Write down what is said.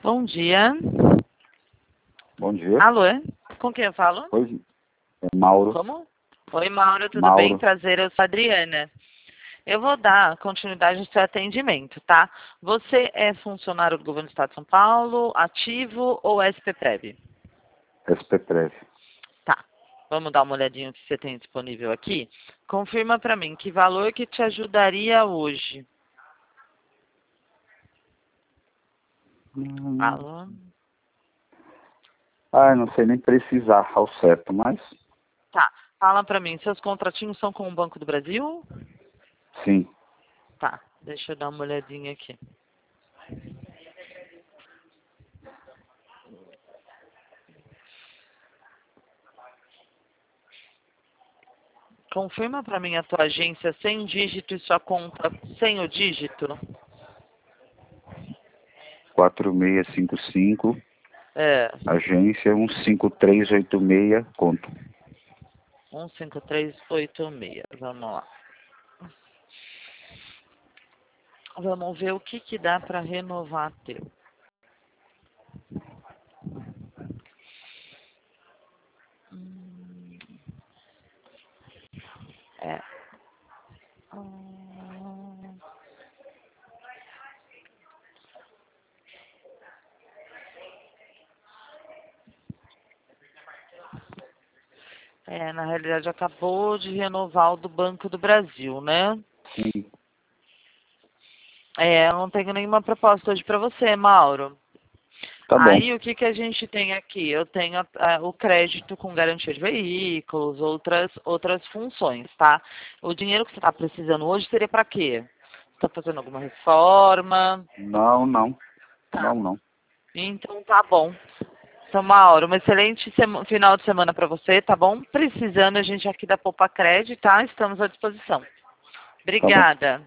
Bom dia. Bom dia. Alô? Com quem eu falo? Oi, é Mauro. Como? Oi, Mauro, tudo Mauro. bem? Prazer, eu sou a Adriana. Eu vou dar continuidade no seu atendimento, tá? Você é funcionário do Governo do Estado de São Paulo, ativo ou SPPREV? SPPrev. Tá. Vamos dar uma olhadinha no que você tem disponível aqui. Confirma para mim que valor que te ajudaria hoje. Alô? Não sei nem precisar ao certo, mas Tá. Fala para mim, seus contratinhos são com o Banco do Brasil? sim. Tá. Deixa eu dar uma olhadinha aqui. Confirma para mim a tua agência sem dígito e sua conta sem o dígito. 4655, É, agência 15386, conto. 15386. Vamos lá. Vamos ver o que que dá para renovar teu. Hum, É. Hum, na realidade acabou de renovar o do Banco do Brasil, né? Sim, Eu não tenho nenhuma proposta hoje para você, Mauro. tá bom. Aí o que que a gente tem aqui? Eu tenho o crédito com garantia de veículos, outras funções, tá? O dinheiro que você está precisando hoje seria para quê? Está fazendo alguma reforma? Não, não. Tá. Não, não. Então tá bom. Então, Mauro, uma excelente final de semana para você, tá bom? Precisando, a gente aqui da Poupa Cred, tá? Estamos à disposição. Tá bom. Obrigada.